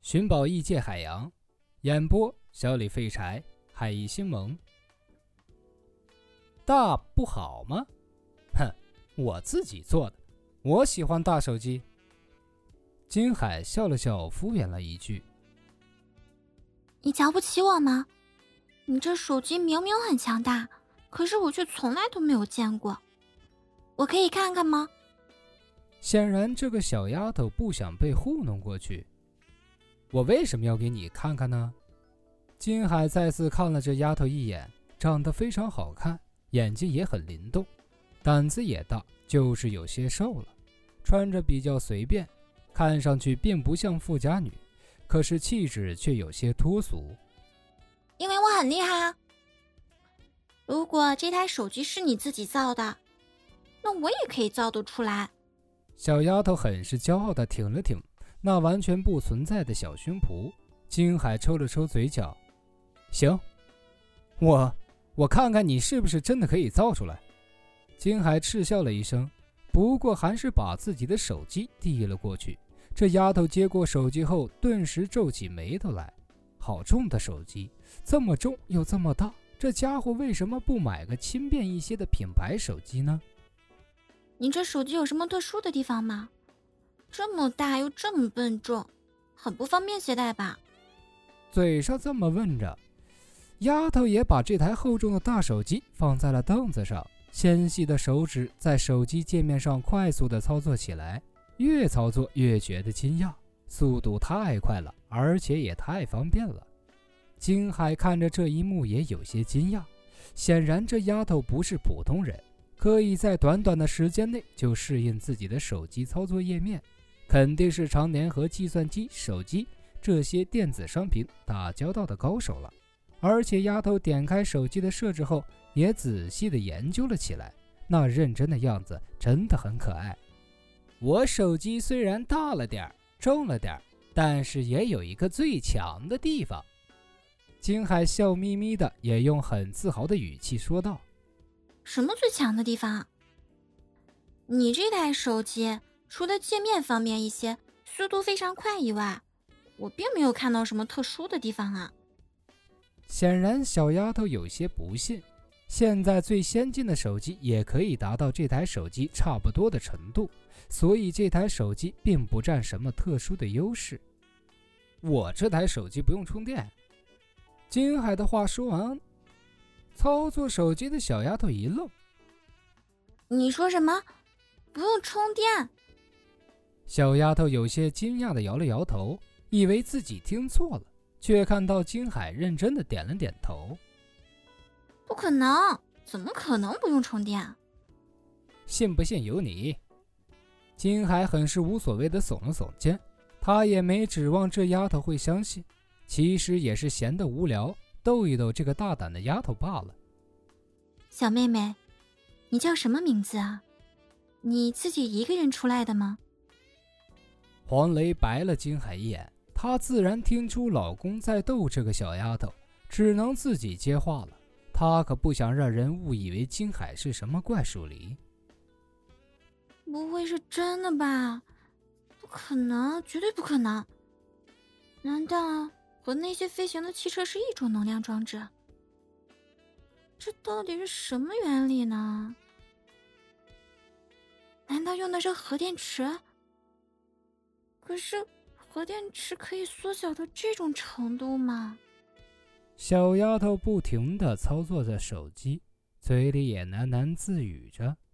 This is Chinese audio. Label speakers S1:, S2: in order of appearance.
S1: 寻宝异界海洋，演播小李废柴，海一星萌。大不好吗？哼，我自己做的，我喜欢大手机。金海笑了笑，敷衍了一句：
S2: 你瞧不起我吗？你这手机明明很强大，可是我却从来都没有见过。我可以看看吗？
S1: 显然这个小丫头不想被糊弄过去。我为什么要给你看看呢？金海再次看了这丫头一眼，长得非常好看，眼睛也很灵动，胆子也大，就是有些瘦了，穿着比较随便，看上去并不像富家女，可是气质却有些脱俗。
S2: 因为我很厉害啊。如果这台手机是你自己造的，那我也可以造得出来。
S1: 小丫头很是骄傲地挺了挺那完全不存在的小胸脯。金海抽了抽嘴角，行，我看看你是不是真的可以造出来。金海嗤笑了一声，不过还是把自己的手机递了过去。这丫头接过手机后顿时皱起眉头来，好重的手机，这么重又这么大，这家伙为什么不买个轻便一些的品牌手机呢？
S2: 你这手机有什么特殊的地方吗？这么大又这么笨重，很不方便携带吧？
S1: 嘴上这么问着，丫头也把这台厚重的大手机放在了凳子上，纤细的手指在手机界面上快速地操作起来，越操作越觉得惊讶，速度太快了，而且也太方便了。金海看着这一幕也有些惊讶，显然这丫头不是普通人，可以在短短的时间内就适应自己的手机操作页面，肯定是常年和计算机、手机这些电子商品打交道的高手了。而且丫头点开手机的设置后，也仔细地研究了起来，那认真的样子真的很可爱。我手机虽然大了点，重了点，但是也有一个最强的地方。金海笑眯眯的，也用很自豪的语气说道：
S2: 什么最强的地方啊？你这台手机除了界面方便一些，速度非常快以外，我并没有看到什么特殊的地方啊。
S1: 显然小丫头有些不信，现在最先进的手机也可以达到这台手机差不多的程度，所以这台手机并不占什么特殊的优势。我这台手机不用充电。金海的话说完，操作手机的小丫头一愣。
S2: 你说什么？不用充电？
S1: 小丫头有些惊讶地摇了摇头，以为自己听错了，却看到金海认真地点了点头。
S2: 不可能，怎么可能不用充电？
S1: 信不信由你。金海很是无所谓地耸了耸肩，他也没指望这丫头会相信，其实也是闲得无聊，逗一逗这个大胆的丫头罢了。
S2: 小妹妹，你叫什么名字啊？你自己一个人出来的吗？
S1: 黄雷白了金海一眼，她自然听出老公在逗这个小丫头，只能自己接话了。她可不想让人误以为金海是什么怪属狸。
S2: 不会是真的吧？不可能，绝对不可能。难道和那些飞行的汽车是一种能量装置？这到底是什么原理呢？难道用的是核电池？可是核电池可以缩小到这种程度吗？
S1: 小丫头不停地操作着手机，嘴里也喃喃自语着。